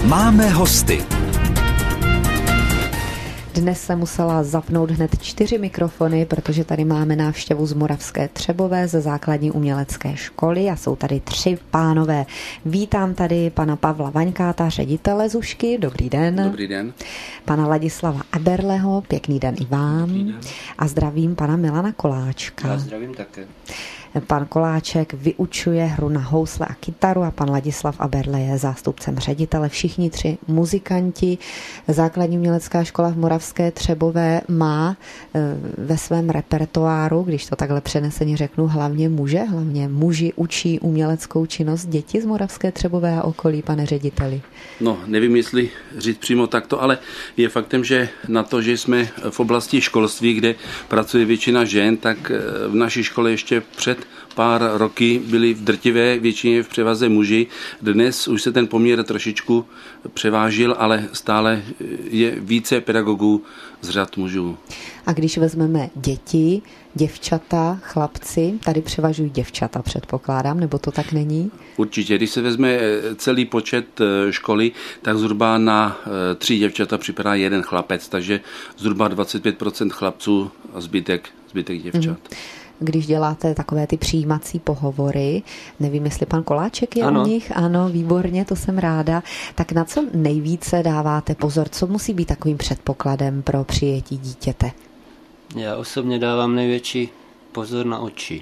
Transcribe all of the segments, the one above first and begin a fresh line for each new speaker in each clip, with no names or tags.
Máme hosty.
Dnes se musela zapnout hned 4 mikrofony, protože tady máme návštěvu z Moravské Třebové ze základní umělecké školy a jsou tady 3 pánové. Vítám tady pana Pavla Vaňkáta, ředitele Zušky. Dobrý den.
Dobrý den.
Pana Ladislava Eberleho, pěkný den i vám.
Dobrý den.
A zdravím pana Milana Koláčka.
Já zdravím také.
Pan Koláček vyučuje hru na housle a kytaru a pan Ladislav Eberle je zástupcem ředitele. Všichni 3 muzikanti. Základní umělecká škola v Moravské Třebové má ve svém repertoáru, když to takhle přeneseně řeknu, hlavně muži učí uměleckou činnost děti z Moravské Třebové a okolí, pane řediteli.
No, nevím, jestli říct přímo takto, ale je faktem, že na to, že jsme v oblasti školství, kde pracuje většina žen, tak v naší škole ještě před pár roky byli v drtivé většině v převaze muži. Dnes už se ten poměr trošičku převážil, ale stále je více pedagogů z řad mužů.
A když vezmeme děti, děvčata, chlapci, tady převažují děvčata, předpokládám, nebo to tak není?
Určitě, když se vezme celý počet školy, tak zhruba na 3 děvčata připadá 1 chlapec, takže zhruba 25% chlapců a zbytek děvčat.
Když děláte takové ty přijímací pohovory, nevím, jestli pan Koláček je u nich, ano, výborně, to jsem ráda, tak na co nejvíce dáváte pozor, co musí být takovým předpokladem pro přijetí dítěte?
Já osobně dávám největší pozor na oči.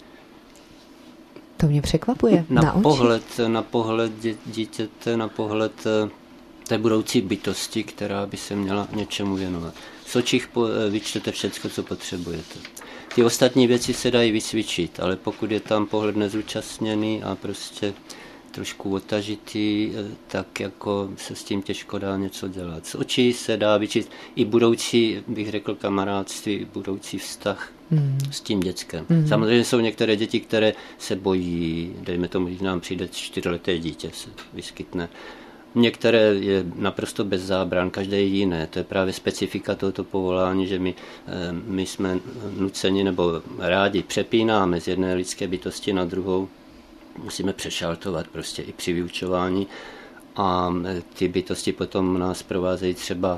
To mě překvapuje. Na
pohled dítěte, na pohled té budoucí bytosti, která by se měla něčemu věnovat. Z očích vyčtete všecko, co potřebujete. Ty ostatní věci se dají vycvičit, ale pokud je tam pohled nezúčastněný a prostě trošku otažitý, tak jako se s tím těžko dá něco dělat. Z očí se dá vyčít i budoucí, bych řekl, kamarádství, budoucí vztah s tím dětskem. Samozřejmě jsou některé děti, které se bojí, dejme tomu, když nám přijde 4leté dítě, se vyskytne. Některé je naprosto bez zábran, každé je jiné. To je právě specifika tohoto povolání, že my jsme nuceni nebo rádi přepínáme z jedné lidské bytosti na druhou. Musíme přešaltovat prostě i při vyučování a ty bytosti potom nás provázejí třeba,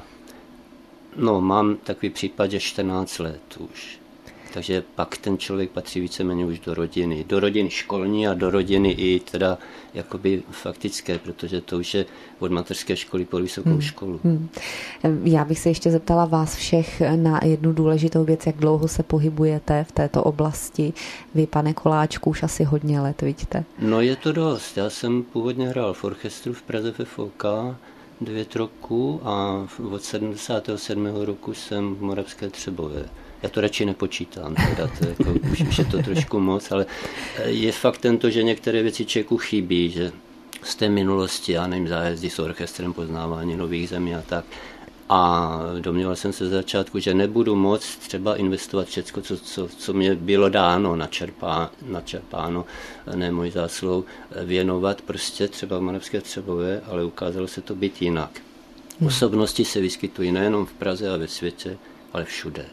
mám takový případ, že 14 let už. Takže pak ten člověk patří víceméně už do rodiny školní a do rodiny i teda jakoby faktické, protože to už je od mateřské školy po vysokou školu.
Já bych se ještě zeptala vás všech na jednu důležitou věc, jak dlouho se pohybujete v této oblasti. Vy, pane Koláčku, už asi hodně let, vidíte?
No je to dost. Já jsem původně hrál v orchestru v Praze FFOK 9 roků a od 77. roku jsem v Moravské Třebové. Já to radši nepočítám, teda to jako, už je to trošku moc, ale je fakt tento, že některé věci člověku chybí, že z té minulosti, já nevím, zájezdy s orchestrem, poznávání nových zemí a tak. A domníval jsem se z začátku, že nebudu moc třeba investovat všechno, co mě bylo dáno, načerpáno, ne mojí zásluhou, věnovat prostě třeba v Moravské Třebové, ale ukázalo se to být jinak. Osobnosti se vyskytují nejenom v Praze a ve světě, ale všude.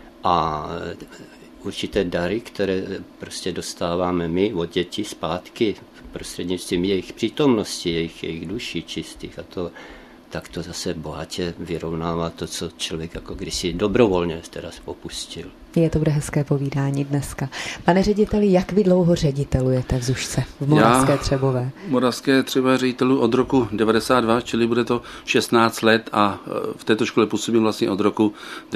A určité dary, které prostě dostáváme my od dětí zpátky prostřednictvím jejich přítomnosti, jejich duší čistých a to, tak to zase bohatě vyrovnává to, co člověk jako kdysi dobrovolně teda opustil.
To bude hezké povídání dneska. Pane řediteli, jak vy dlouho ředitelujete v Zušce, v Moravské Třebové?
V Moravské Třebové ředitelu od roku 92, čili bude to 16 let a v této škole působím vlastně od roku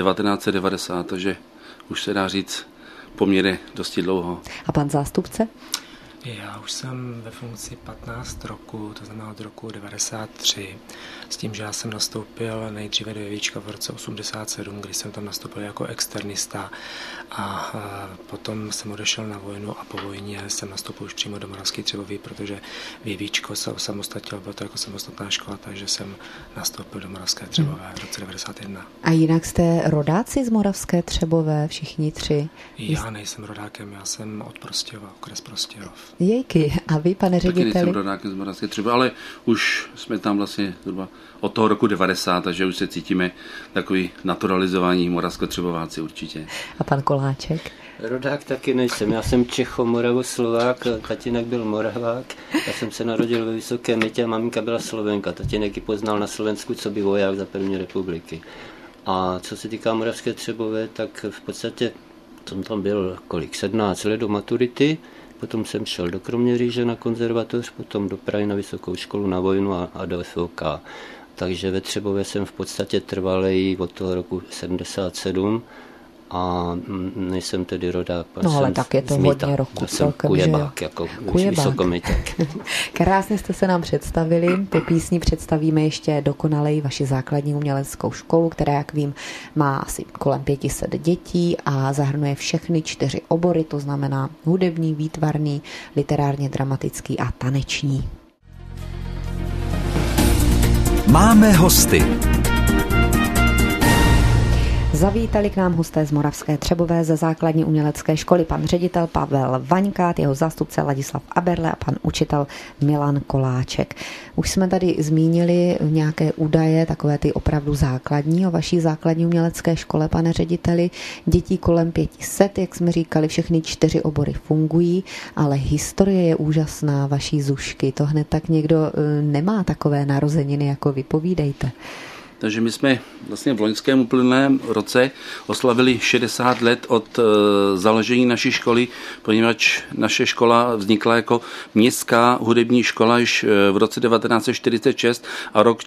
1990, takže už se dá říct poměrně dosti dlouho.
A pan zástupce?
Já už jsem ve funkci 15 roku, to znamená od roku 93, s tím, že já jsem nastoupil nejdříve do Jevíčka v roce 87, kdy jsem tam nastoupil jako externista a potom jsem odešel na vojnu a po vojně jsem nastoupil už přímo do Moravské Třebové, protože v Jevíčko se osamostatnil, bylo to jako samostatná škola, takže jsem nastoupil do Moravské Třebové v roce 91.
A jinak jste rodáci z Moravské Třebové, všichni 3?
Já nejsem rodákem, já jsem od Prostějova, okres Prostějov.
Jejky, a vy, pane řediteli?
Taky nejsem rodákem z Moravské Třebové, ale už jsme tam vlastně zhruba od toho roku 90, takže už se cítíme takový naturalizovaní moravskotřebováci určitě.
A pan Koláček?
Rodák taky nejsem. Já jsem Čecho-Moravoslovák, tatínek byl Moravák. Já jsem se narodil ve Vysoké Mytě a maminka byla Slovenka. Tatínek ji poznal na Slovensku, co by voják za první republiky. A co se týká Moravské Třebové, tak v podstatě jsem tam byl 17 let do maturity, potom jsem šel do Kroměříže na konzervatoř, potom do Prahy na vysokou školu na vojnu a do FOK. Takže ve Třebové jsem v podstatě trvalej od toho roku 77 a nejsem tedy rodák.
No ale tak je to hodně roku celkem,
kujebák, jako Vysokomyťák.
Krásně jste se nám představili. Po písni představíme ještě dokonalej vaši základní uměleckou školu, která, jak vím, má asi kolem 500 dětí a zahrnuje všechny 4 obory, to znamená hudební, výtvarný, literárně dramatický a taneční.
Máme hosty.
Zavítali k nám hosté z Moravské Třebové ze základní umělecké školy, pan ředitel Pavel Vaňkát, jeho zástupce Ladislav Aberle a pan učitel Milan Koláček. Už jsme tady zmínili nějaké údaje, takové ty opravdu základní o vaší základní umělecké škole, pane řediteli. Dětí kolem 500, jak jsme říkali, všechny 4 obory fungují, ale historie je úžasná vaší Zušky. To hned tak někdo nemá takové narozeniny, jako vypovídejte.
Takže my jsme vlastně v loňském uplynulém roce oslavili 60 let od založení naší školy, poněvadž naše škola vznikla jako městská hudební škola již v roce 1946 a rok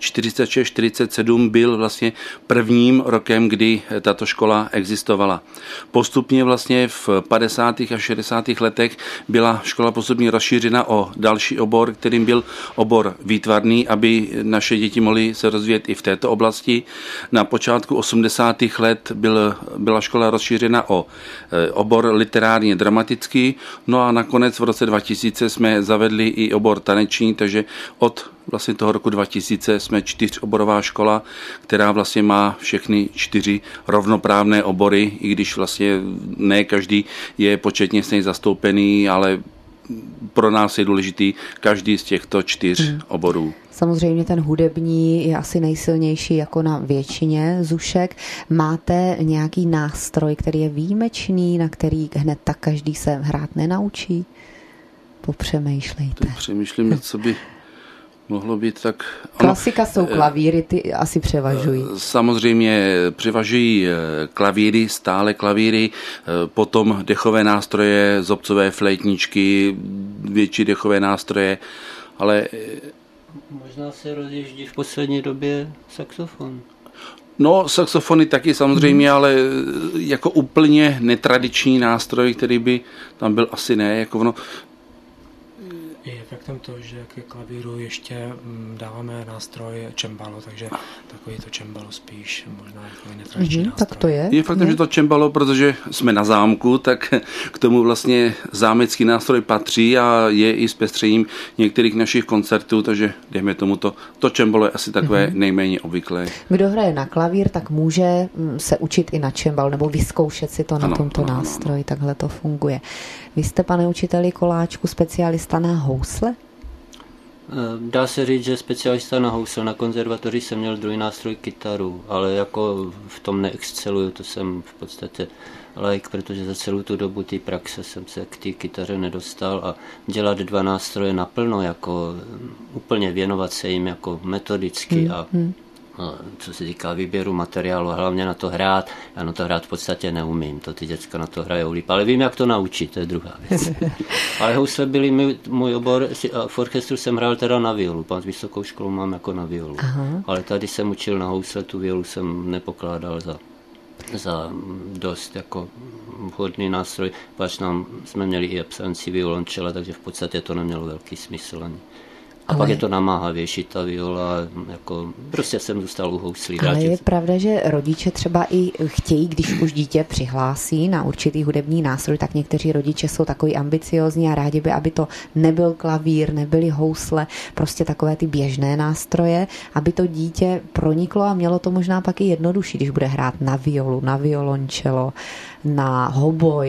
46-47 byl vlastně prvním rokem, kdy tato škola existovala. Postupně vlastně v 50. a 60. letech byla škola postupně rozšířena o další obor, kterým byl obor výtvarný, aby naše děti mohly se rozvíjet i v této oblasti. Na počátku 80. let byla škola rozšířena o obor literárně dramatický, no a nakonec v roce 2000 jsme zavedli i obor taneční, takže od vlastně toho roku 2000 jsme 4oborová škola, která vlastně má všechny 4 rovnoprávné obory, i když vlastně ne každý je početně stejně zastoupený, ale pro nás je důležitý každý z těchto 4 oborů.
Samozřejmě ten hudební je asi nejsilnější jako na většině Zušek. Máte nějaký nástroj, který je výjimečný, na který hned tak každý se hrát nenaučí? Popřemýšlejte.
Přemýšlím, co by mohlo být tak...
Klasika jsou klavíry, ty asi převažují.
Samozřejmě převažují klavíry, stále klavíry, potom dechové nástroje, zobcové flétničky, větší dechové nástroje, ale...
Možná se rozjíždí v poslední době saxofon.
No, saxofony taky samozřejmě, ale jako úplně netradiční nástroj, který by tam byl, asi ne, jako ono...
Je efektem to, že ke klavíru ještě dáváme nástroj cembalo, takže takový to cembalo spíš možná jako netradiční nástroj.
Tak to je.
Je faktem, že to cembalo, protože jsme na zámku, tak k tomu vlastně zámecký nástroj patří a je i zpestřením některých našich koncertů, takže dejme tomu to cembalo je asi takové nejméně obvyklé.
Kdo hraje na klavír, tak může se učit i na cembalo nebo vyzkoušet si to na tomto nástroji, takhle to funguje. Vy jste, pane učiteli Koláčku, specialista na housle?
Dá se říct, že specialista na housle. Na konzervatoři jsem měl druhý nástroj kytaru, ale jako v tom neexceluju, to jsem v podstatě laik, protože za celou tu dobu té praxe jsem se k té kytaře nedostal a dělat 2 nástroje naplno, jako úplně věnovat se jim jako metodicky a co se týká výběru materiálu, hlavně na to hrát. Já na to hrát v podstatě neumím, to ty děcka na to hrajou líp, ale vím, jak to naučit, to je druhá věc. Ale housle byly můj obor, v orchestru jsem hrál teda na violu, pan s vysokou školou mám jako na violu. Aha. Ale tady jsem učil na housle, tu violu jsem nepokládal za dost jako vhodný nástroj, pač jsme měli i absenci violončela, takže v podstatě to nemělo velký smysl ani. A pak je to namáhavější ta viola, jako prostě jsem zůstal u houslí.
Ale je pravda, že rodiče třeba i chtějí, když už dítě přihlásí na určitý hudební nástroj, tak někteří rodiče jsou takový ambiciózní a rádi by, aby to nebyl klavír, nebyly housle, prostě takové ty běžné nástroje, aby to dítě proniklo a mělo to možná pak i jednodušší, když bude hrát na violu, na violončelo, na hoboj.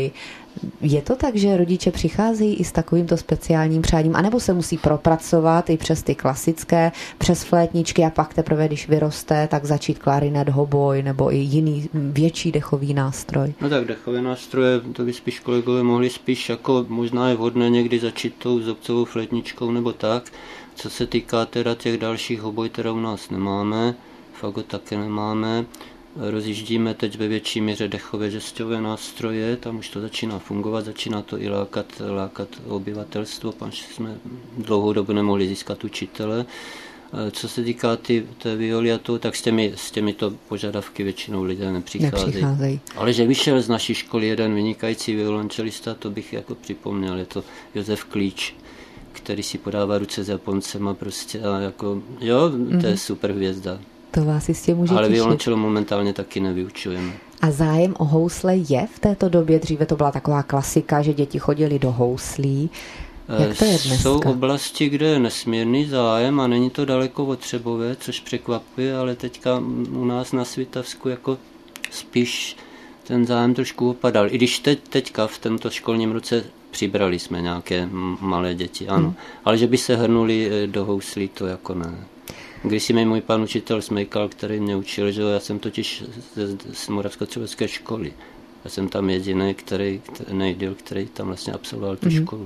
Je to tak, že rodiče přicházejí i s takovýmto speciálním přáním, anebo se musí propracovat i přes ty klasické, přes flétničky a pak teprve, když vyroste, tak začít klarinet, hoboj nebo i jiný větší dechový nástroj?
No tak dechové nástroje, to by spíš kolegové mohli spíš jako možná je vhodné někdy začít tou zobcovou flétničkou nebo tak. Co se týká teda těch dalších, hoboj teda u nás nemáme, fagot také nemáme. Rozjíždíme teď ve větší míře dechové žesťové nástroje, tam už to začíná fungovat, začíná to i lákat obyvatelstvo, protože jsme dlouhou dobu nemohli získat učitele. Co se týká té violy a to, tak s těmito požadavky většinou lidé nepřicházejí. Ale že vyšel z naší školy jeden vynikající violončelista, to bych jako připomněl, je to Josef Klíč, který si podává ruce s Japoncema prostě a jako, jo, to je super hvězda.
To vás jistě může
Ale
těšit.
violončelo momentálně taky nevyučujeme.
A zájem o housle je v této době? Dříve to byla taková klasika, že děti chodili do houslí. Jak to je dneska?
Jsou oblasti, kde je nesmírný zájem a není to daleko od Třebové, což překvapuje, ale teďka u nás na Svitavsku jako spíš ten zájem trošku opadal. I když teďka v tomto školním roce přibrali jsme nějaké malé děti, ano. Ale že by se hrnuli do houslí, to jako ne. Když si můj pan učitel Smejkal, který mě učil, že já jsem totiž z Moravskotřebovské školy. Já jsem tam jediný, který tam vlastně absolvoval tu školu.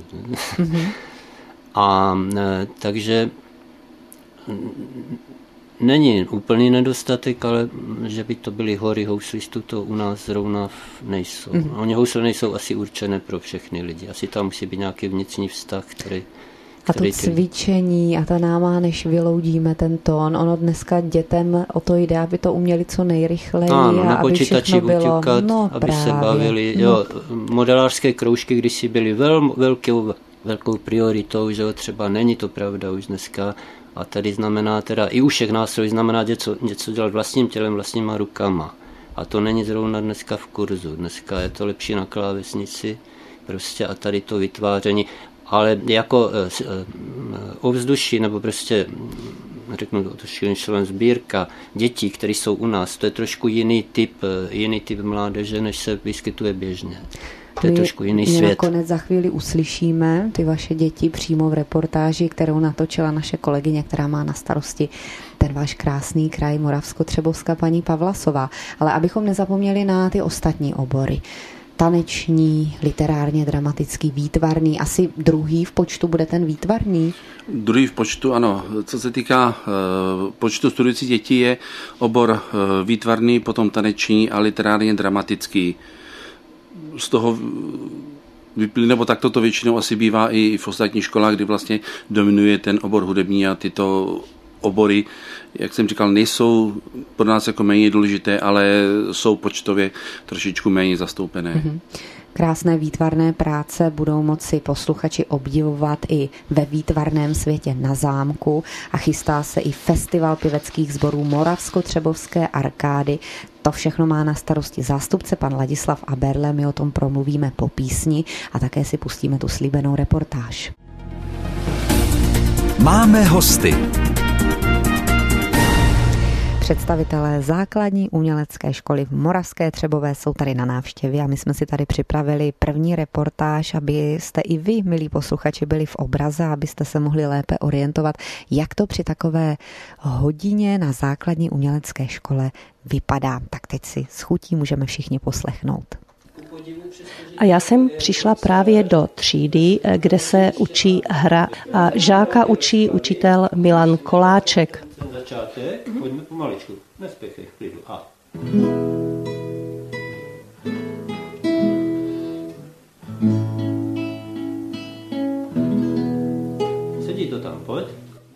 A takže není úplný nedostatek, ale že by to byly hory houslistů, to u nás zrovna nejsou. Oni housle nejsou asi určené pro všechny lidi. Asi tam musí být nějaký vnitřní vztah, který
A to cvičení a ta náma, než vyloudíme ten tón, ono dneska dětem o to jde, aby to uměli co nejrychleji a
na
aby všechno bylo.
Aby právě se bavili. Jo, modelářské kroužky kdysi byly velkou prioritou, že třeba není to pravda už dneska. A tady znamená teda i u všech nástrojů znamená něco dělat vlastním tělem, vlastníma rukama. A to není zrovna dneska v kurzu. Dneska je to lepší na klávesnici prostě a tady to vytváření. Ale jako ovzduší, nebo prostě, řeknu to šíleně sbírka dětí, které jsou u nás, to je trošku jiný typ mládeže, než se vyskytuje běžně. To je trošku jiný svět.
Nakonec za chvíli uslyšíme ty vaše děti přímo v reportáži, kterou natočila naše kolegyně, která má na starosti ten váš krásný kraj Moravskotřebovska, paní Pavlasová. Ale abychom nezapomněli na ty ostatní obory. Taneční, literárně dramatický, výtvarný. Asi druhý v počtu bude ten výtvarný?
Druhý v počtu, ano. Co se týká počtu studujících dětí, je obor výtvarný, potom taneční a literárně dramatický. Z toho vyplývá, nebo takto to většinou asi bývá i v ostatních školách, kdy vlastně dominuje ten obor hudební a tyto obory, jak jsem říkal, nejsou pro nás jako méně důležité, ale jsou počtově trošičku méně zastoupené.
Krásné výtvarné práce budou moci posluchači obdivovat i ve výtvarném světě na zámku a chystá se i festival pěveckých sborů Moravskotřebovské arkády. To všechno má na starosti zástupce pan Ladislav Aberle, my o tom promluvíme po písni a také si pustíme tu slíbenou reportáž.
Máme hosty.
Představitelé základní umělecké školy v Moravské Třebové jsou tady na návštěvě a my jsme si tady připravili první reportáž, abyste i vy, milí posluchači, byli v obraze, abyste se mohli lépe orientovat, jak to při takové hodině na základní umělecké škole vypadá. Tak teď si s chutí můžeme všichni poslechnout.
A já jsem přišla právě do třídy, kde se učí hra a žáka učí učitel Milan Koláček.
Ten začátek, pojďme pomaličku, nespěchej, v klidu. A. Sedí to tam, pojď.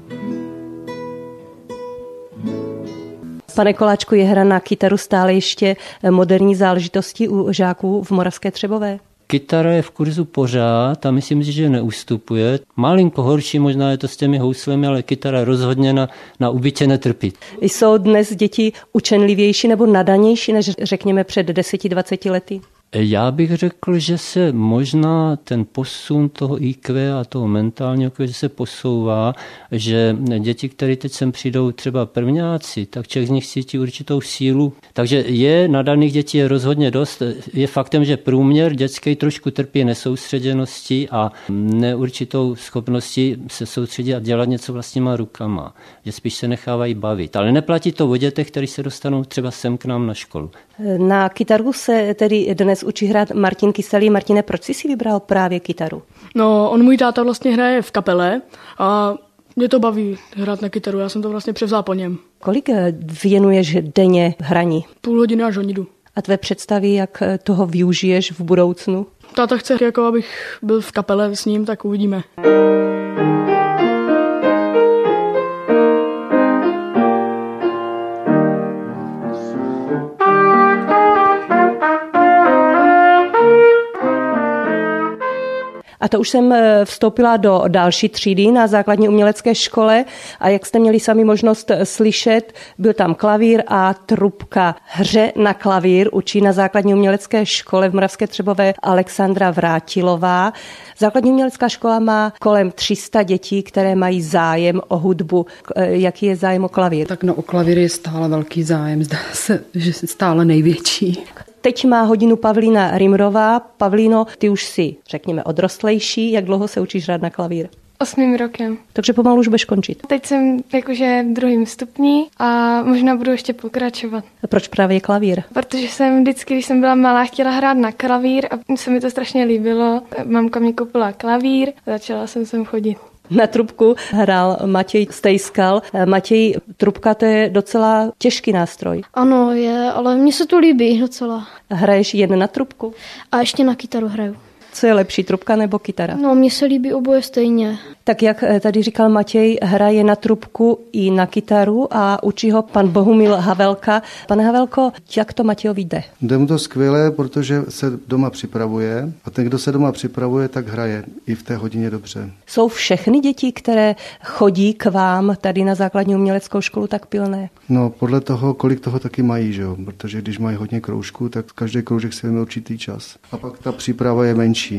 Pane Koláčku, je hra na kytaru stále ještě moderní záležitosti u žáků v Moravské Třebové?
Kytara je v kurzu pořád a myslím si, že neustupuje. Malinko horší možná je to s těmi houslemi, ale kytara rozhodně na úbytě netrpí.
Jsou dnes děti učenlivější nebo nadanější než řekněme před 10-20 lety?
Já bych řekl, že se možná ten posun toho IQ a toho mentálního IQ, že se posouvá, že děti, které teď sem přijdou třeba prvňáci, tak člověk z nich cítí určitou sílu. Takže nadaných dětí je rozhodně dost. Je faktem, že průměr dětský trošku trpí nesoustředěností a neurčitou schopností se soustředit a dělat něco vlastníma rukama. Že spíš se nechávají bavit. Ale neplatí to o dětech, kteří se dostanou třeba sem k nám na školu.
Na kytaru se tedy dnes učí hrát Martin Kyselý. Martine, proč jsi si vybral právě kytaru?
No, můj táta vlastně hraje v kapele a mě to baví hrát na kytaru. Já jsem to vlastně převzal po něm.
Kolik věnuješ denně hraní?
Půl hodiny až honidu.
A tvé představy, jak toho využiješ v budoucnu?
Táta chce, jako abych byl v kapele s ním, tak uvidíme.
A to už jsem vstoupila do další třídy na základní umělecké škole a jak jste měli sami možnost slyšet, byl tam klavír a trubka. Hře na klavír učí na základní umělecké škole v Moravské Třebové Alexandra Vrátilová. Základní umělecká škola má kolem 300 dětí, které mají zájem o hudbu. Jaký je zájem o klavír?
Tak o klavír je stále velký zájem, zdá se, že stále největší.
Teď má hodinu Pavlína Rimrová. Pavlíno, ty už jsi, řekněme, odrostlejší. Jak dlouho se učíš hrát na klavír?
8. rokem.
Takže pomalu už budeš končit.
Teď jsem jakože v 2. stupni a možná budu ještě pokračovat.
A proč právě klavír?
Protože jsem vždycky, když jsem byla malá, chtěla hrát na klavír a se mi to strašně líbilo. Mamka mi koupila klavír a začala jsem sem chodit.
Na trubku hrál Matěj Stejskal. Matěj, trubka, to je docela těžký nástroj.
Ano, je, ale mně se to líbí docela.
Hraješ jen na trubku?
A ještě na kytaru hraju.
Co je lepší, trubka nebo kytara?
No, mně se líbí oboje stejně.
Tak jak tady říkal Matěj, hraje na trubku i na kytaru a učí ho pan Bohumil Havelka. Pane Havelko, jak to Matějovi jde?
Jde mu to skvěle, protože se doma připravuje a ten, kdo se doma připravuje, tak hraje i v té hodině dobře.
Jsou všechny děti, které chodí k vám tady na základní uměleckou školu, tak pilné?
No, podle toho, kolik toho taky mají, že jo? Protože když mají hodně kroužků, tak každý kroužek si vezme určitý čas. A pak ta příprava je menší.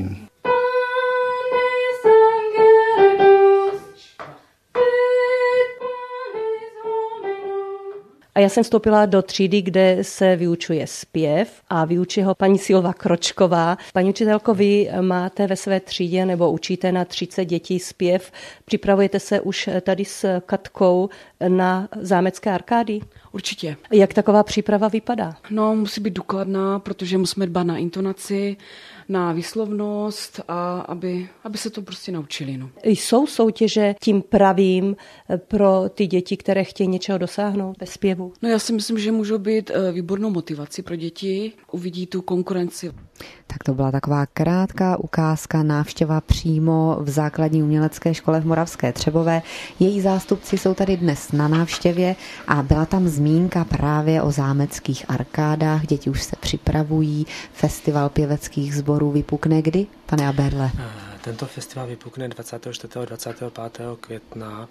A já jsem vstoupila do třídy, kde se vyučuje zpěv a vyučí ho paní Silva Kročková. Paní učitelko, vy máte ve své třídě nebo učíte na 30 dětí zpěv. Připravujete se už tady s Katkou na zámecké arkády?
Určitě.
Jak taková příprava vypadá?
No, musí být důkladná, protože musíme dbát na intonaci, na výslovnost a aby se to prostě naučili. No.
Jsou soutěže tím pravým pro ty děti, které chtějí něčeho dosáhnout ve zpěvu?
No, já si myslím, že můžou být výbornou motivací pro děti, uvidí tu konkurenci.
Tak to byla taková krátká ukázka, návštěva přímo v základní umělecké škole v Moravské Třebové. Její zástupci jsou tady dnes na návštěvě a byla tam zmínka právě o zámeckých arkádách. Děti už se připravují. Festival pěveckých sborů vypukne kdy, pane Aberle?
Tento festival vypukne 24. a 25. května.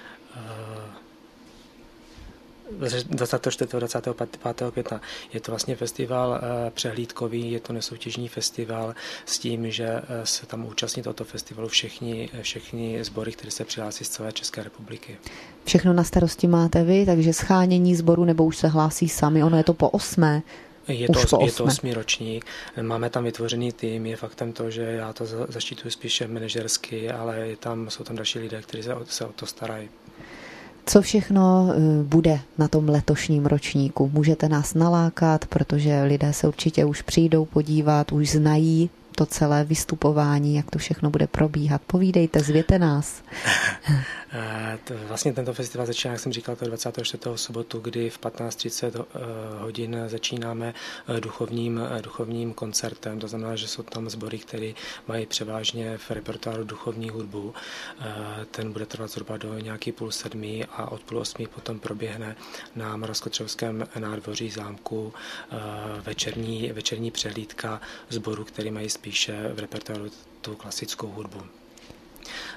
24. 25. května. Je to vlastně festival přehlídkový, je to nesoutěžní festival s tím, že se tam účastní tohoto festivalu všichni sbory, které se přihlásí z celé České republiky.
Všechno na starosti máte vy, takže schánění sboru nebo už se hlásí sami, ono je to po 8.
Je to 8. ročník. Máme tam vytvořený tým, je faktem to, že já to zaštiťuji spíše manažersky, ale jsou tam další lidé, kteří se o to starají.
Co všechno bude na tom letošním ročníku? Můžete nás nalákat, protože lidé se určitě už přijdou podívat, už znají to celé vystupování, jak to všechno bude probíhat. Povídejte, zvěte nás.
Vlastně tento festival začíná, jak jsem říkal, to 24. sobotu, kdy v 15:30 hodin začínáme duchovním koncertem. To znamená, že jsou tam sbory, které mají převážně v repertoáru duchovní hudbu. Ten bude trvat zhruba do nějaký 6:30 a od 7:30 potom proběhne na Moravskotřebovském nádvoří zámku večerní přehlídka sborů, které mají spíše v repertoáru tu klasickou hudbu.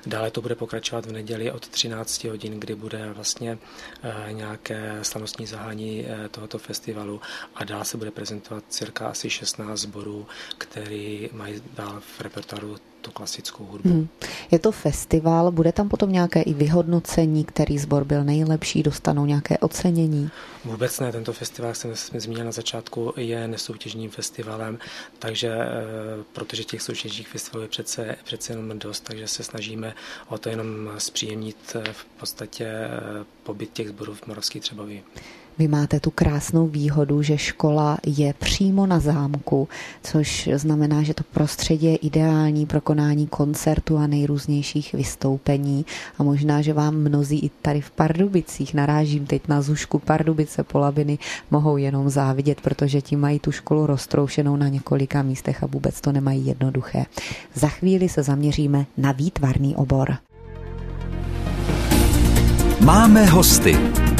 Dále to bude pokračovat v neděli od 13 hodin, kdy bude vlastně nějaké slavnostní zahání tohoto festivalu a dál se bude prezentovat cirka asi 16 sborů, který mají dál v repertoáru tu klasickou hudbu.
Je to festival, bude tam potom nějaké i vyhodnocení, který sbor byl nejlepší, dostanou nějaké ocenění?
Vůbec ne, tento festival, jak jsem zmínil na začátku, je nesoutěžním festivalem, takže protože těch soutěžních festivalů je přece jenom dost, takže se snažíme o to jenom zpříjemnit v podstatě pobyt těch sborů v Moravské Třebově.
Vy máte tu krásnou výhodu, že škola je přímo na zámku, což znamená, že to prostředí je ideální pro konání koncertu a nejrůznějších vystoupení. A možná, že vám mnozí i tady v Pardubicích, narážím teď na Zušku, Pardubice, Polabiny, mohou jenom závidět, protože ti mají tu školu roztroušenou na několika místech a vůbec to nemají jednoduché. Za chvíli se zaměříme na výtvarný obor.
Máme hosty.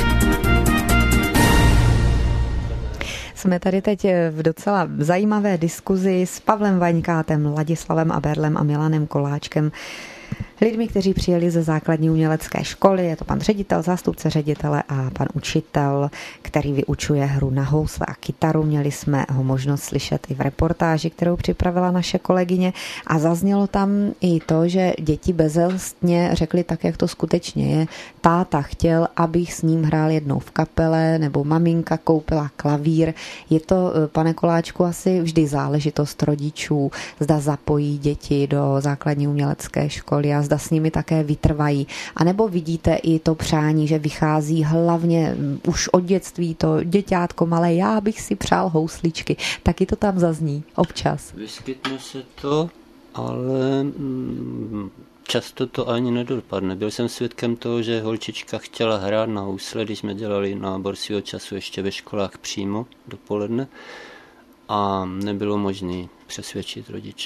Jsme tady teď v docela zajímavé diskuzi s Pavlem Vaňkátem, Ladislavem Aberlem a Milanem Koláčkem. Lidmi, kteří přijeli ze základní umělecké školy, je to pan ředitel, zástupce ředitele a pan učitel, který vyučuje hru na housle a kytaru. Měli jsme ho možnost slyšet i v reportáži, kterou připravila naše kolegyně a zaznělo tam i to, že děti bezelstně řekli tak, jak to skutečně je. Táta chtěl, abych s ním hrál jednou v kapele, nebo maminka koupila klavír. Je to, pane Koláčku, asi vždy záležitost rodičů, zda zapojí děti do základní umělecké školy a zda s nimi také vytrvají. A nebo vidíte i to přání, že vychází hlavně už od dětství to děťátko malé, já bych si přál housličky. Taky to tam zazní občas.
Vyskytne se to, ale často to ani nedopadne. Byl jsem svědkem toho, že holčička chtěla hrát na housle, když jsme dělali nábor svého času ještě ve školách přímo dopoledne a nebylo možné přesvědčit rodiče.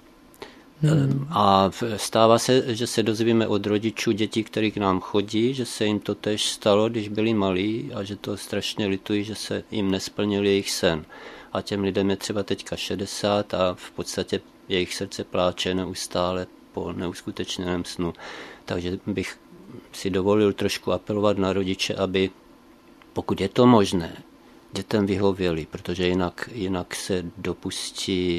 A stává se, že se dozvíme od rodičů dětí, který k nám chodí, že se jim to též stalo, když byli malí a že to strašně litují, že se jim nesplnil jejich sen. A těm lidem je třeba teďka 60 a v podstatě jejich srdce pláče neustále po neuskutečněném snu. Takže bych si dovolil trošku apelovat na rodiče, aby, pokud je to možné, dětem vyhověli, protože jinak se dopustí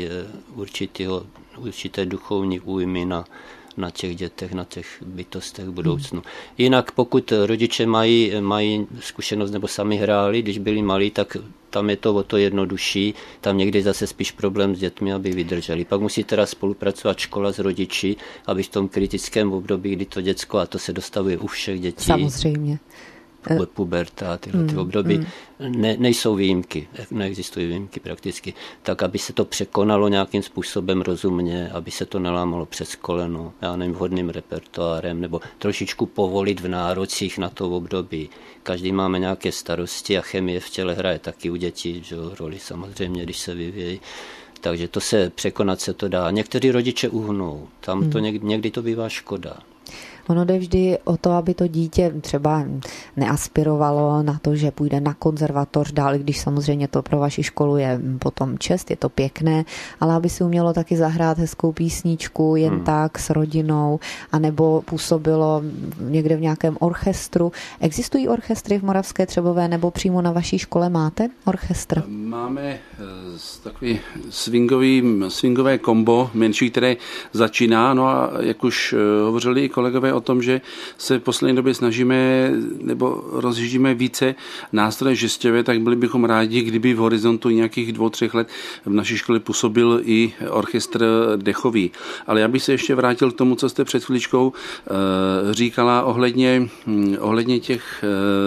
určité duchovní újmy na těch dětech, na těch bytostech v budoucnu. Jinak pokud rodiče mají zkušenost nebo sami hráli, když byli malí, tak tam je to o to jednodušší, tam někdy zase spíš problém s dětmi, aby vydrželi. Pak musí teda spolupracovat škola s rodiči, aby v tom kritickém období, kdy to děcko, a to se dostavuje u všech dětí.
Samozřejmě.
Puberta, tyhle období, nejsou výjimky, neexistují výjimky prakticky, tak aby se to překonalo nějakým způsobem rozumně, aby se to nelámalo přes koleno, já nevím, vhodným repertoárem, nebo trošičku povolit v nárocích na to období. Každý máme nějaké starosti a chemie v těle hraje taky u dětí, že roli samozřejmě, když se vyvíjí. Takže to se překonat se to dá. Někteří rodiče uhnou, tam to někdy to bývá škoda.
Ono jde vždy o to, aby to dítě třeba neaspirovalo na to, že půjde na konzervatoř dál, když samozřejmě to pro vaši školu je potom čest, je to pěkné, ale aby si umělo taky zahrát hezkou písničku jen tak s rodinou, anebo působilo někde v nějakém orchestru. Existují orchestry v Moravské Třebové, nebo přímo na vaší škole máte orchestr?
Máme takový swingové kombo menší, které začíná, no a jak už hovořili i kolegové o tom, že se v poslední době snažíme nebo rozjíždíme více nástroje žestěvé, tak byli bychom rádi, kdyby v horizontu nějakých 2-3 let v naší škole působil i orchestr dechový. Ale já bych se ještě vrátil k tomu, co jste před chvíličkou říkala ohledně těch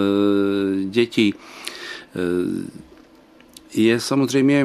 dětí. Je samozřejmě...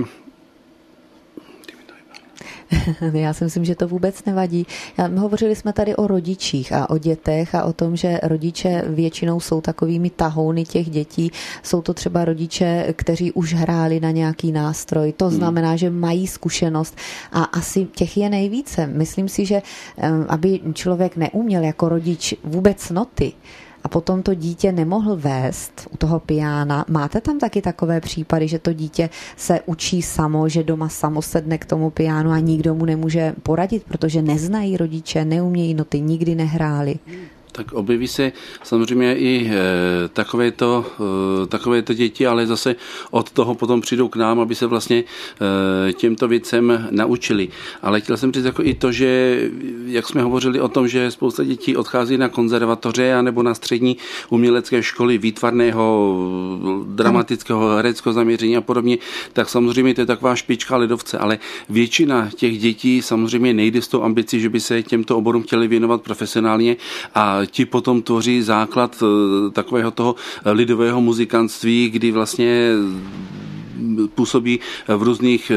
Já si myslím, že to vůbec nevadí. Hovořili jsme tady o rodičích a o dětech a o tom, že rodiče většinou jsou takovými tahouny těch dětí. Jsou to třeba rodiče, kteří už hráli na nějaký nástroj. To znamená, že mají zkušenost a asi těch je nejvíce. Myslím si, že aby člověk neuměl jako rodič vůbec noty, a potom to dítě nemohl vést u toho piána. Máte tam taky takové případy, že to dítě se učí samo, že doma samo sedne k tomu piánu a nikdo mu nemůže poradit, protože neznají rodiče, neumějí noty, nikdy nehráli?
Tak objeví se samozřejmě i takovéto děti, ale zase od toho potom přijdou k nám, aby se vlastně těmto věcem naučili. Ale chtěl jsem říct jako i to, že jak jsme hovořili o tom, že spousta dětí odchází na konzervatoře anebo na střední umělecké školy výtvarného, dramatického, hereckého zaměření a podobně, tak samozřejmě to je taková špička ledovce, ale většina těch dětí samozřejmě nejde s tou ambicí, že by se těmto oborům chtěli věnovat profesionálně a ti potom tvoří základ takového toho lidového muzikantství, kdy vlastně působí v různých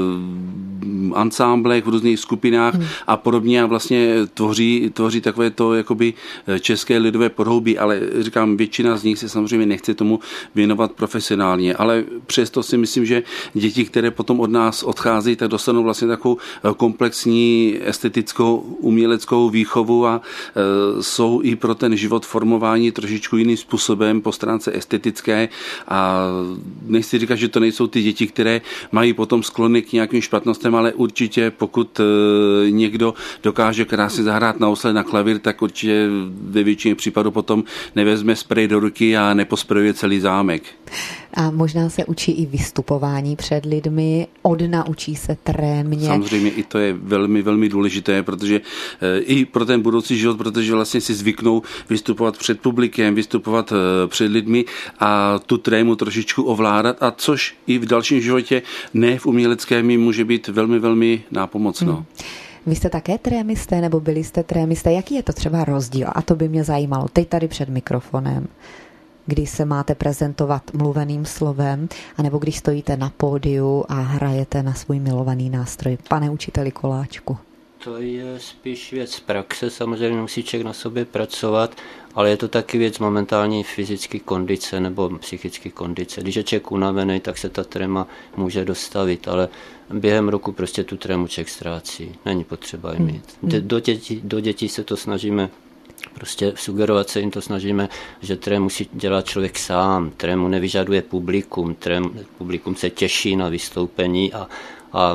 ansámblech, v různých skupinách a podobně a vlastně tvoří takové to jakoby české lidové podhoubí, ale říkám, většina z nich se samozřejmě nechce tomu věnovat profesionálně, ale přesto si myslím, že děti, které potom od nás odchází, tak dostanou vlastně takovou komplexní estetickou uměleckou výchovu a jsou i pro ten život formování trošičku jiným způsobem po stránce estetické a nechci říkat, že to nejsou ty děti, které mají potom sklony k nějakým špatnostem, ale určitě pokud někdo dokáže krásně zahrát na housle, na klavír, tak určitě ve většině případů potom nevezme sprej do ruky a neposprejuje celý zámek.
A možná se učí i vystupování před lidmi, odnaučí se trémě.
Samozřejmě i to je velmi, velmi důležité, protože i pro ten budoucí život, protože vlastně si zvyknou vystupovat před publikem, vystupovat před lidmi a tu trému trošičku ovládat, a což i v dalším životě, ne v uměleckém, může být velmi, velmi nápomocno.
Vy jste také trémisté, nebo byli jste trémisté? Jaký je to třeba rozdíl? A to by mě zajímalo. Teď tady před mikrofonem, když se máte prezentovat mluveným slovem, anebo když stojíte na pódiu a hrajete na svůj milovaný nástroj. Pane učiteli Koláčku.
To je spíš věc praxe, samozřejmě musí člověk na sobě pracovat, ale je to taky věc momentální fyzické kondice nebo psychické kondice. Když je člověk unavený, tak se ta tréma může dostavit, ale během roku prostě tu trému člověk ztrácí. Není potřeba ji mít. Do dětí se to snažíme prostě sugerovat se jim to snažíme, že trému musí dělat člověk sám, trému nevyžaduje publikum, publikum se těší na vystoupení a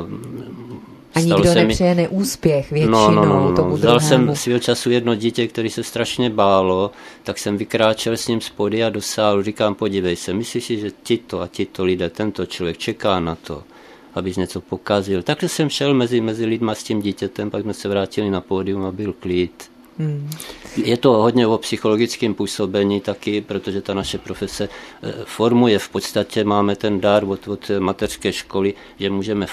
nikdo nepřeje neúspěch většinou tomu
Dal
druhému.
jsem svýho času jedno dítě, který se strašně bálo, tak jsem vykráčel s ním z pódia do sálu, říkám, podívej se, myslíš si, že tito a tito lidé, tento člověk čeká na to, abys něco pokazil. Takže jsem šel mezi lidma s tím dítětem, pak jsme se vrátili na pódium a byl klid. Je to hodně o psychologickém působení taky, protože ta naše profese formuje, v podstatě máme ten dar od mateřské školy, že můžeme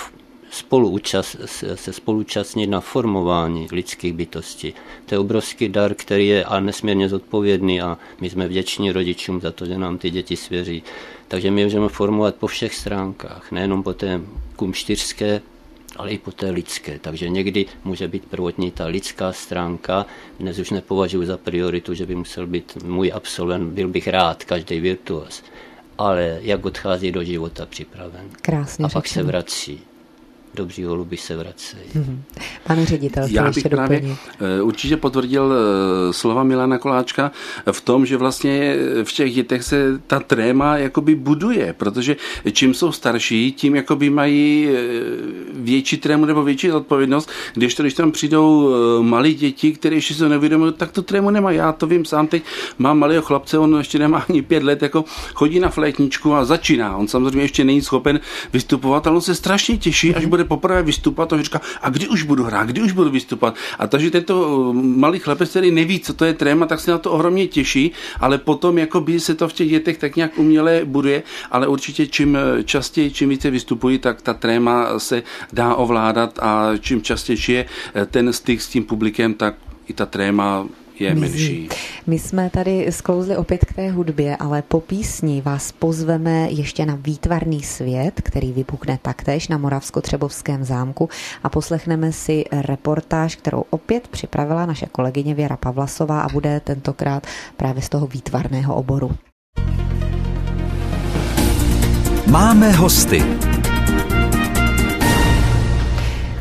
se spoluúčastnit na formování lidských bytostí. To je obrovský dar, který je a nesmírně zodpovědný a my jsme vděční rodičům za to, že nám ty děti svěří. Takže my můžeme formovat po všech stránkách, nejenom po té kumštyřské, ale i po té lidské. Takže někdy může být prvotní ta lidská stránka. Dnes už nepovažuji za prioritu, že by musel být můj absolvent, byl bych rád, každý virtuos. Ale jak odchází do života připraven.
Krásně
a pak
řečeno.
se vrací. Dobří holuby se vracejí.
Pane ředitel,
já bych právě určitě potvrdil slova Milana Koláčka v tom, že vlastně v těch dětech se ta tréma jakoby buduje, protože čím jsou starší, tím jakoby mají větší trému nebo větší odpovědnost, když tam přijdou malí děti, které ještě se nevědomují, tak tu trému nemají. Já to vím sám teď, mám malého chlapce, on ještě nemá ani 5 let, jako chodí na flétničku a začíná. On samozřejmě ještě není schopen vystupovat, ale on se strašně těší, až bude poprvé vystupovat, a říká, a kdy už budu hrát, kdy už budu vystupovat. A takže tento malý chlapec, který neví, co to je tréma, tak se na to ohromně těší, ale potom jakoby se to v těch dětech tak nějak uměle buduje, ale určitě čím častěji, čím více vystupují, tak ta tréma se dá ovládat a čím častěji je ten styk s tím publikem, tak i ta tréma je menší.
My jsme tady sklouzli opět k té hudbě, ale po písni vás pozveme ještě na výtvarný svět, který vypukne taktéž na Moravskotřebovském zámku, a poslechneme si reportáž, kterou opět připravila naše kolegyně Věra Pavlasová a bude tentokrát právě z toho výtvarného oboru.
Máme hosty.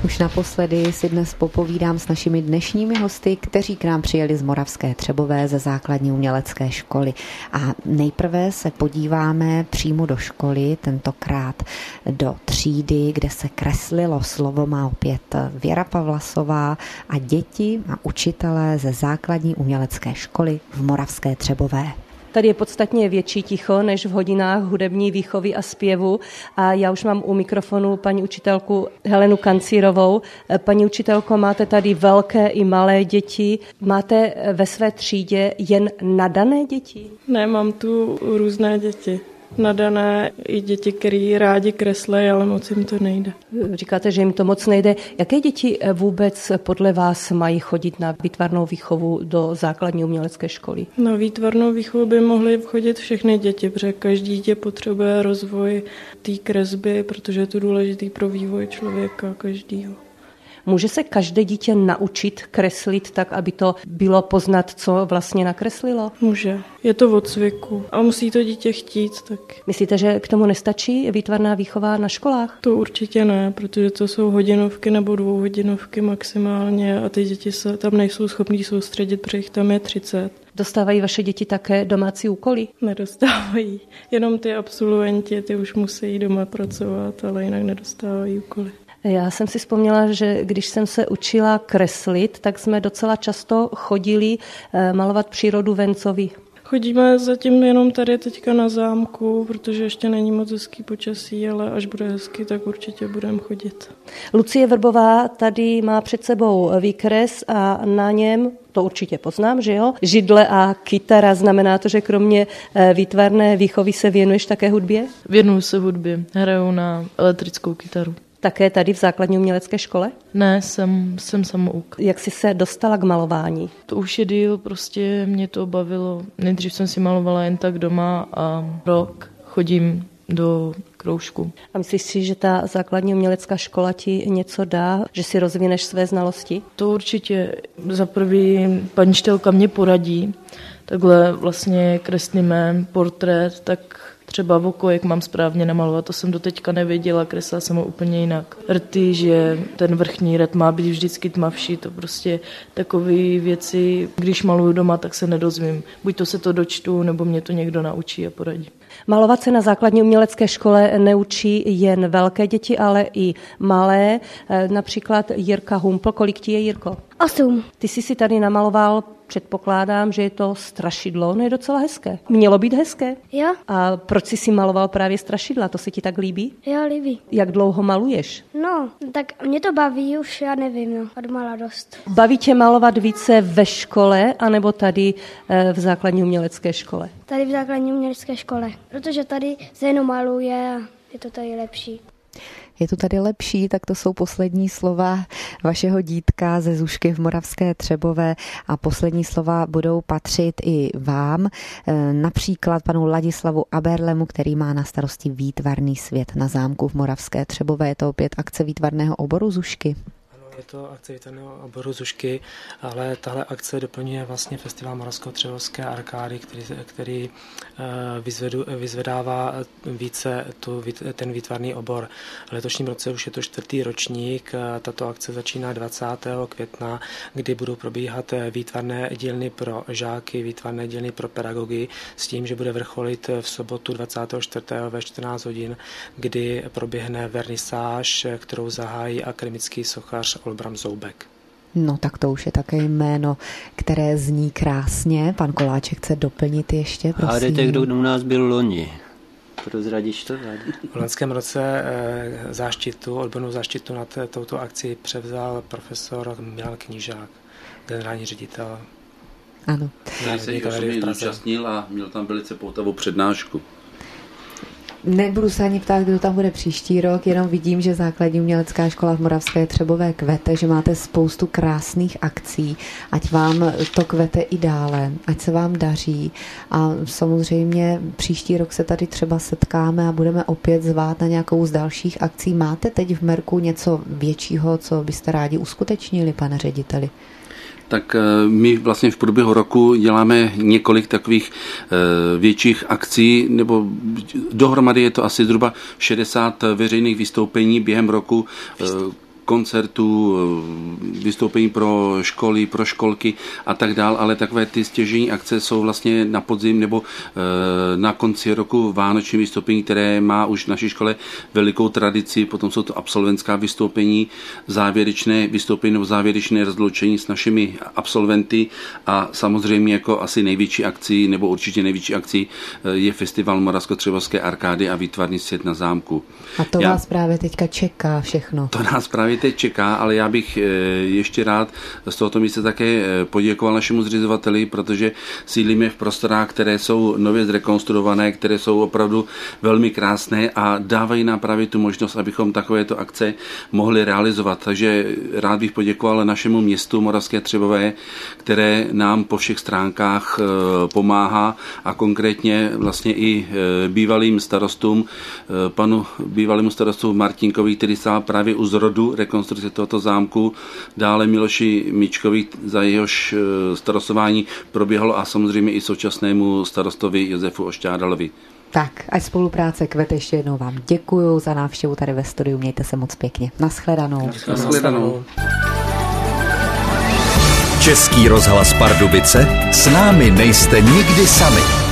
Už naposledy si dnes popovídám s našimi dnešními hosty, kteří k nám přijeli z Moravské Třebové ze základní umělecké školy. A nejprve se podíváme přímo do školy, tentokrát do třídy, kde se kreslilo. Slovo má opět Věra Pavlasová a děti a učitelé ze základní umělecké školy v Moravské Třebové.
Tady je podstatně větší ticho než v hodinách hudební výchovy a zpěvu a já už mám u mikrofonu paní učitelku Helenu Kancírovou. Paní učitelko, máte tady velké i malé děti. Máte ve své třídě jen nadané děti?
Ne, mám tu různé děti. Nadané i děti, které rádi kreslí, ale moc jim to nejde.
Říkáte, že jim to moc nejde. Jaké děti vůbec podle vás mají chodit na výtvarnou výchovu do základní umělecké školy?
Na výtvarnou výchovu by mohly chodit všechny děti, protože každý dítě potřebuje rozvoj té kresby, protože je to důležitý pro vývoj člověka každýho.
Může se každé dítě naučit kreslit tak, aby to bylo poznat, co vlastně nakreslilo?
Může. Je to od cviku. A musí to dítě chtít. Tak.
Myslíte, že k tomu nestačí výtvarná výchova na školách?
To určitě ne, protože to jsou hodinovky nebo 2hodinovky maximálně a ty děti se tam nejsou schopní soustředit, protože jich tam je 30.
Dostávají vaše děti také domácí úkoly?
Nedostávají. Jenom ty absolventi, ty už musí doma pracovat, ale jinak nedostávají úkoly.
Já jsem si vzpomněla, že když jsem se učila kreslit, tak jsme docela často chodili malovat přírodu vencovi.
Chodíme zatím jenom tady teďka na zámku, protože ještě není moc hezký počasí, ale až bude hezky, tak určitě budeme chodit.
Lucie Vrbová tady má před sebou výkres a na něm, to určitě poznám, že jo, židle a kytara. Znamená to, že kromě výtvarné výchovy se věnuješ také hudbě?
Věnuju se hudbě, hraju na elektrickou kytaru.
Také tady v základní umělecké škole?
Ne, jsem samouk.
Jak jsi se dostala k malování?
To už je díl, prostě mě to bavilo. Nejdřív jsem si malovala jen tak doma a rok chodím do kroužku.
A myslíš si, že ta základní umělecká škola ti něco dá, že si rozvineš své znalosti?
To určitě. Za prvý paní učitelka mě poradí. Takhle vlastně kreslíme portrét, tak třeba oko, jak mám správně namalovat, to jsem doteďka nevěděla, kreslila jsem ho úplně jinak. Rty, že ten vrchní red má být vždycky tmavší, to prostě takové věci, když maluju doma, tak se nedozvím. Buď to se to dočtu, nebo mě to někdo naučí a poradí.
Malovat se na základní umělecké škole neučí jen velké děti, ale i malé. Například Jirka Humpl. Kolik ti je, Jirko?
8.
Ty jsi si tady namaloval, předpokládám, že je to strašidlo, no je docela hezké. Mělo být hezké?
Jo.
A proč jsi si maloval právě strašidla? To se ti tak líbí?
Jo, líbí.
Jak dlouho maluješ?
No, tak mě to baví už, já nevím, no, od mala dost.
Baví tě malovat více ve škole, anebo tady v základní umělecké škole?
Tady v základní umělecké škole, protože tady se jenom maluje a je to tady lepší.
Je to tady lepší, tak to jsou poslední slova vašeho dítka ze Zušky v Moravské Třebové a poslední slova budou patřit i vám, například panu Ladislavu Aberlemu, který má na starosti výtvarný svět na zámku v Moravské Třebové. Je to opět akce výtvarného oboru Zušky?
Je to akce výtvarného oboru Zušky, ale tahle akce doplňuje vlastně festival Moravsko-Třebovské arkády, který vyzvedává více ten výtvarný obor. V letošním roce už je to 4. ročník, tato akce začíná 20. května, kdy budou probíhat výtvarné dílny pro žáky, výtvarné dílny pro pedagogy, s tím, že bude vrcholit v sobotu 24. ve 14 hodin, kdy proběhne vernisáž, kterou zahájí akademický sochař Olbram Zoubek.
No tak to už je také jméno, které zní krásně. Pan Koláček chce doplnit ještě, prosím.
Hádejte, kdo u nás byl loni? Prozradíš to?
V loňském roce odbornou záštitu nad touto akcí převzal profesor Milan Knížák, generální ředitel.
Ano.
Já se jí osobně zúčastnil a měl tam velice poutavou přednášku.
Nebudu se ani ptát, kdo tam bude příští rok, jenom vidím, že základní umělecká škola v Moravské Třebové kvete, že máte spoustu krásných akcí, ať vám to kvete i dále, ať se vám daří a samozřejmě příští rok se tady třeba setkáme a budeme opět zvát na nějakou z dalších akcí. Máte teď v merku něco většího, co byste rádi uskutečnili, pane řediteli?
Tak my vlastně v průběhu roku děláme několik takových větších akcí, nebo dohromady je to asi zhruba 60 veřejných vystoupení během roku, koncertů, vystoupení pro školy, pro školky a tak dál, ale takové ty stěžejní akce jsou vlastně na podzim nebo na konci roku vánoční vystoupení, které má už v naší škole velikou tradici, potom jsou to absolventská vystoupení, závěrečné vystoupení nebo závěrečné rozloučení s našimi absolventy a samozřejmě jako asi největší akcí nebo určitě největší akcí je festival Moravskotřebovské arkády a výtvarný svět na zámku.
A to vás právě teďka čeká všechno.
To nás právě teď čeká, ale já bych ještě rád z tohoto místa také poděkoval našemu zřizovateli, protože sídlíme v prostorách, které jsou nově zrekonstruované, které jsou opravdu velmi krásné a dávají nám právě tu možnost, abychom takovéto akce mohli realizovat. Takže rád bych poděkoval našemu městu Moravské Třebové, které nám po všech stránkách pomáhá a konkrétně vlastně i bývalým starostům, panu bývalému starostu Martinkovi, který stál právě u zrodu rekonstrukce tohoto zámku, dále Miloši Mičkovi, za jehož starostování proběhlo a samozřejmě i současnému starostovi Josefu Ošťádalovi.
Tak, až spolupráce kvete, ještě jednou vám děkuju za návštěvu tady ve studiu, mějte se moc pěkně. Nashledanou.
Nashledanou.
Český rozhlas Pardubice, s námi nejste nikdy sami.